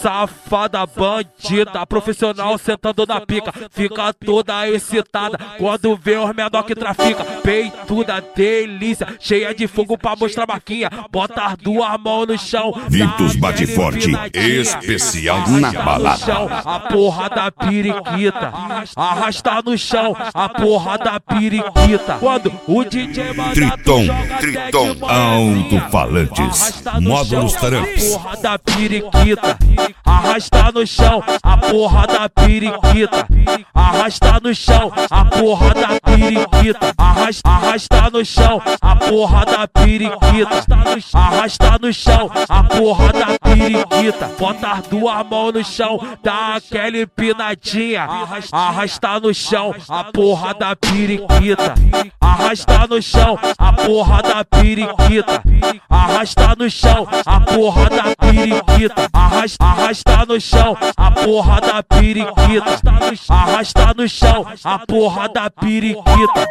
Safada bandida, profissional sentando na pica, fica toda excitada quando vê os menor que trafica. Peituda delícia, cheia de fogo pra mostrar marquinha, bota as duas mãos no chão. Vitus bate forte, especial na balada. A porra da periquita, arrasta no chão, a porra da periquita. Quando o DJ manda Triton, alto-falantes, módulos tramps. A porra da periquita, arrasta no chão, a porra da periquita, arrasta no chão, a porra da periquita, arrasta no chão, a porra da periquita, arrasta no chão, a porra da periquita. Bota as duas mãos no chão, dá aquela empinadinha, arrasta no chão, a porra da periquita, arrasta no chão, a porra da periquita, arrasta no chão, a porra da periquita, arrasta no chão, a porra da periquita, arrasta no chão, a porra da periquita.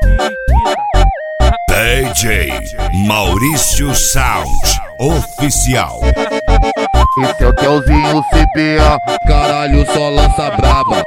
DJ Maurício Sound Oficial. Esse é o Telzinho CPA, caralho só lança braba.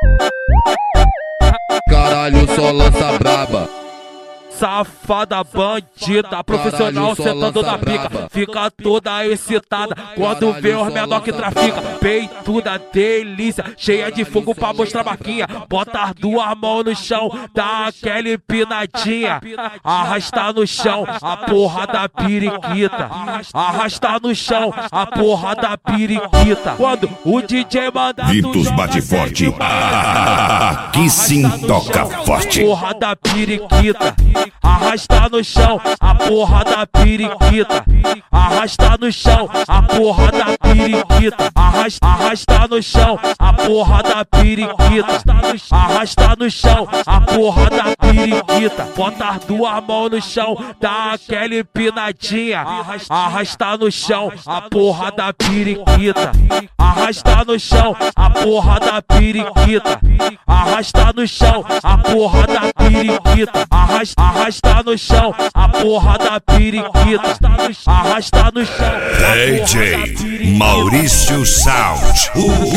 Caralho só lança braba. Safada bandida, profissional sentando na pica, fica toda excitada quando vê os menor que trafica. Peituda delícia, cheia de fogo pra mostrar marquinha, bota as duas mãos no chão, dá aquela empinadinha, arrasta no chão, a porra da periquita, arrasta no chão, a porra da periquita. Quando o DJ manda Vitus bate forte, aqui sim toca forte. Porra da periquita, arrasta no chão, a porra da periquita, arrasta no chão, a porra da periquita, arrasta no chão, a porra da periquita, arrasta no chão, a porra da periquita. Bota as duas mãos no chão, dá aquela empinadinha, arrasta no chão, a porra da periquita, arrasta no chão, a porra da periquita, arrasta no chão, a porra da periquita, arrasta no chão, a porra da periquita, arrasta no chão. DJ Maurício Sound,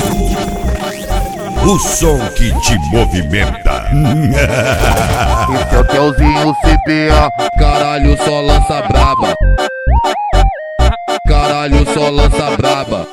o som que te movimenta. Esse é o Telzinho CPA, caralho só lança braba. Caralho só lança braba.